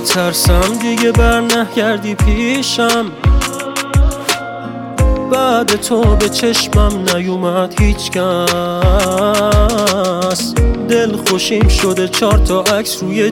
میترسم دیگه بر نگردی پیشم. بعد تو به چشمم نیومد هیچ کس. دل خوشیم شده 4 تا عکس روی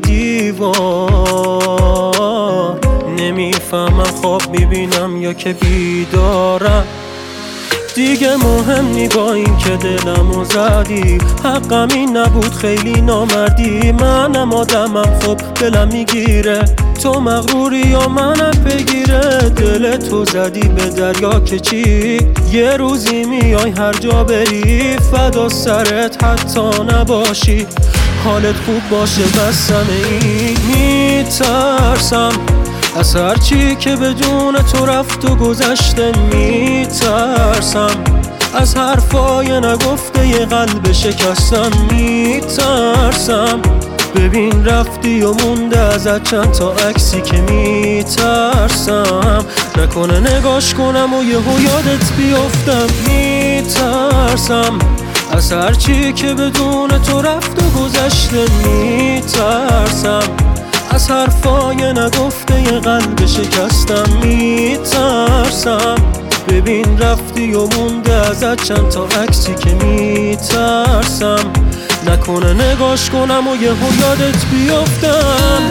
دیوار. نمیفهمم خواب میبینم یا که بیدارم. دیگه مهم نی با این که دلمو زدی. حقم این نبود خیلی نامردی. منم آدمم خب دلم میگیره. تو مغروری یا منم بگیره. دل تو زدی به دریا که چی. یه روزی میای هر جا بری. فدا سرت حتی نباشی. حالت خوب باشه بس این. میترسم از هرچی که بدون تو رفت و گذشته. میترسم از حرفای نگفته ی قلب شکستم. میترسم ببین رفتی و مونده ازت چند تا عکسی که میترسم نکنه نگاش کنم و یهو یادت بیفتم. میترسم از هرچی که بدون تو رفت و گذشته. میترسم از حرفای نگفته ی قلب شکستم. میترسم ببین رفتی و مونده ازت چند تا عکسی که میترسم نکنه نگاش کنم و یهو یادت بیفتم.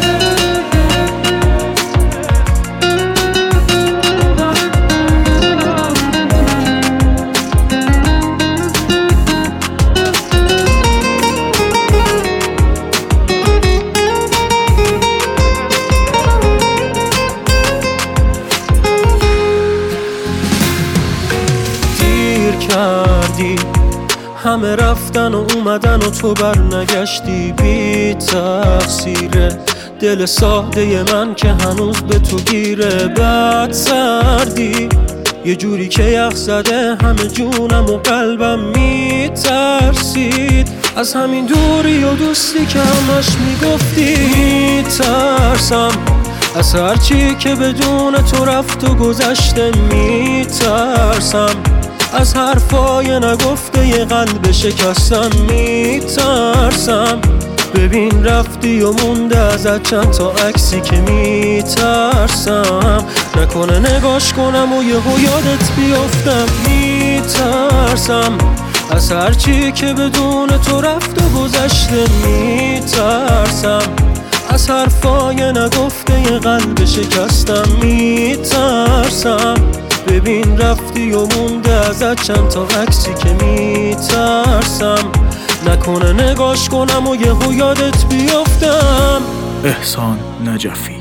کردی همه رفتن و اومدن و تو بر نگشتی. بی تقصیره دل ساده من که هنوز به تو گیره. بعد سردی یه جوری که یخ زده همه جونم و قلبم. میترسید از همین دوری و دوستی که همش میگفتی. میترسم از هرچی که بدون تو رفت و گذشته. میترسم از حرفای نگفته ی قلب شکستم. میترسم ببین رفتی و مونده ازت چند تا عکسی که میترسم نکنه نگاش کنم و یهو یادت بیفتم. میترسم از هرچی که بدون تو رفت و گذشته. میترسم از حرفای نگفته ی قلب شکستم. میترسم ببین رفتی و مونده ازت چند تا عکسی که میترسم نکنه نگاش کنم و یهو یادت بیفتم. احسان نجفی.